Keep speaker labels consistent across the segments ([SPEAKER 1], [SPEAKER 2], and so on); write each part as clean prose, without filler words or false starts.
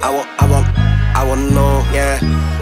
[SPEAKER 1] I want more, yeah,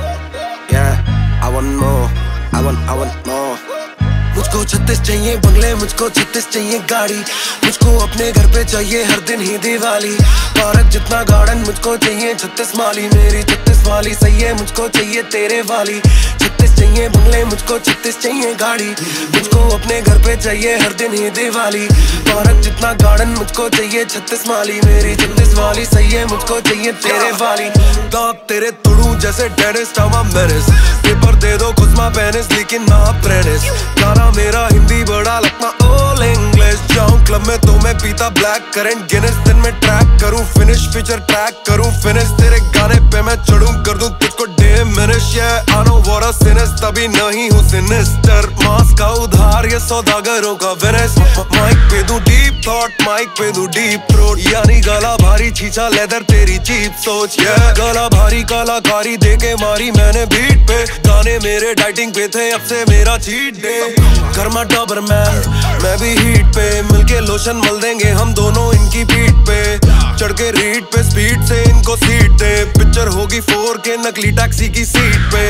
[SPEAKER 1] yeah. I want more, I want more. मुझको 36 चाहिए बंगले, मुझको 36 चाहिए गाड़ी, मुझको अपने घर पे चाहिए हर दिन ही दिवाली। पार्क जितना गार्डन मुझको चाहिए 36 माली, मेरी 36 वाली सही है, मुझको चाहिए तेरे वाली। 36 चाहिए बंगले, मुझको 36 चाहिए गाड़ी, मुझको अपने घर पे चाहिए हर दिन ही दिवाली। पार्क जितना गार्डन मुझको चाहिए 36 माली, मेरी 36 वाली सही है, मुझको चाहिए तेरे वाली। दांत तेरे तोड़ूं जैसे डेनिस टामा मेनिस, पेपर दे दो खुद मां पेनिस लेकिन ना अप्रेंटिस। गाना मेरा हिंदी बड़ा लगता ओल इंग्लिश, जाऊं क्लब में तो मैं पीता ब्लैक करंट गिनेस, दिन में ट्रैक करूं फिनिश फीचर ट्रैक करूं फिनिश, तेरे गाने पे मैं चढ़ूं कर दूं तुझको diminish. yeah I know what a sin is, तभी नहीं हूँ सिनिस्टर, मास का उधार ये सौदागरों का वेनिस। माइक पे दूं डीप थॉट, माइक पे दूं डीप थ्रोट, यानी गला भारी छींचा लेदर तेरी चीप सोच। yeah गला भारी कलाकारी देके मारी मैंने बीट पे, गाने मेरे डाइटिंग पे थे अब से मेरा चीट डे। कर्मा डॉबर मैं भी हीट पे, मिलके लोशन मल देंगे हम दोनों इनकी पीठ पे, चढ़ के रीड पे स्पीड से इनको सीट दे, पिक्चर होगी 4K नकली टैक्सी की सीट पे।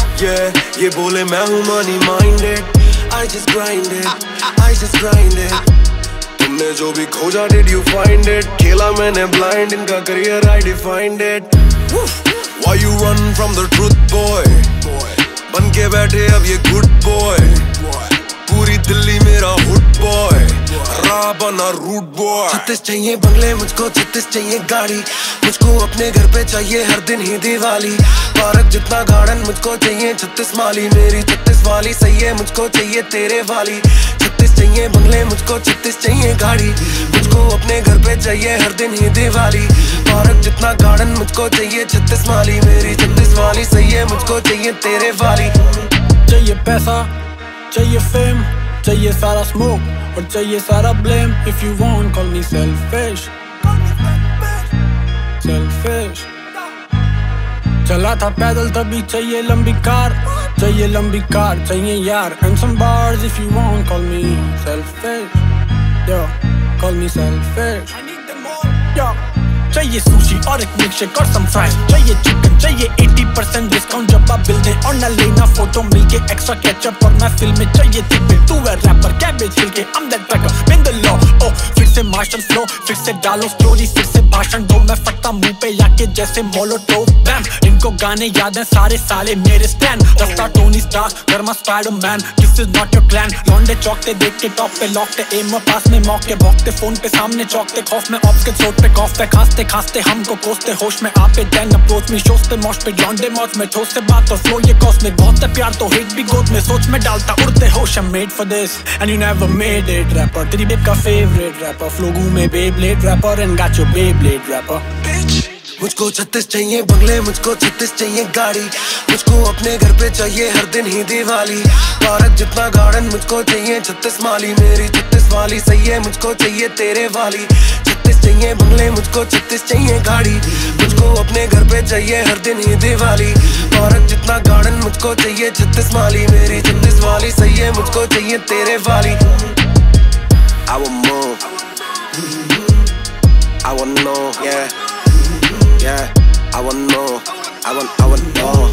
[SPEAKER 1] ये बोले मैं हूँ money minded, I just grind it, I just grind it। तुमने जो भी खोजा did you find it, खेला मैंने blind इनका career I defined it। Why you run from the truth boy, बन के बैठे अब ये good boy, पूरी दिल्ली मेरा हुड बॉय, रा बना रूट बॉय। 36 चाहिए बंगले, मुझको 36 चाहिए गाड़ी, मुझको अपने घर पे चाहिए हर दिन ही दिवाली। पार्क जितना गार्डन मुझको चाहिए 36 माली, मेरी 36 वाली सही है, मुझको चाहिए तेरे वाली। 36 चाहिए बंगले, मुझको 36 चाहिए गाड़ी, मुझको अपने घर पे चाहिए हर दिन ही दिवाली। पार्क जितना गार्डन मुझको चाहिए 36 माली, मेरी 36 वाली सही है, मुझको चाहिए तेरे वाली।
[SPEAKER 2] चाहिए पैसा, चाहिए फेम, चाहिए सारा स्मोक और चाहिए सारा blame. If you want, call me selfish, selfish। चला था पैदल तभी चाहिए लंबी कार, चाहिए लंबी कार, चाहिए यार and some bars। If you want, call me selfish, yo, call me selfish, yo। चाहिए सुशी और एक मिल्कशेक और सम फ्राइज, चाहिए चिकन, चाहिए 80% डिस्काउंट जब आप बिल दें, और न लेना फोटो मिलके एक्स्ट्रा केचप और मैं फिल्म में चाहिए थिक बिल। तू है रैपर कैबेज हिल के I'm that tracker, bend the law। ओ फिर से मार्शल फ्लो, फिर से डालो स्टोरी, फिर से भाषण दो, मैं फटता मुंह पे आके जैसे मोलोटोव बैम। इनको गाने याद हैं सारे साले मेरे स्टैंड, रास्ता Tony Stark karma Spiderman, this is not your clan. लौंडे चौकते देख के टॉप पे लॉकते, एम पास में मौके भौंकते, फोन पे सामने चौकते, खौफ में ऑप्स के चोट पे कॉफ पे, खांसते खांसते हमको कोसते, होश में आपे दैन अप्रोच में शोज पे मौज पे लौंडे मौज में, ठोस से बात और फ्लो ये कॉस्मिक, बहुत है प्यार तो हेट भी गोद में, सोच में डालता उड़ते होश। I'm made for this and you never made it rapper, तेरी बेब का favorite rapper, flow में Beyblade rapper and got your Beyblade rapper bitch।
[SPEAKER 1] मुझको 36 चाहिए बंगले, मुझको 36 चाहिए गाड़ी, मुझको अपने घर पे चाहिए हर दिन ही दिवाली। पार्क जितना गार्डन मुझको चाहिए 36 माली, मेरी 36 वाली सही है, मुझको चाहिए तेरे वाली। 36 चाहिए बंगले, मुझको 36 चाहिए गाड़ी, मुझको अपने घर पे चाहिए हर दिन ही दिवाली। पार्क जितना गार्डन मुझको चाहिए 36 माली, मेरी 36 वाली सही है, मुझको चाहिए तेरे वाली। I want more, I want more, yeah, yeah, I want more, I want more।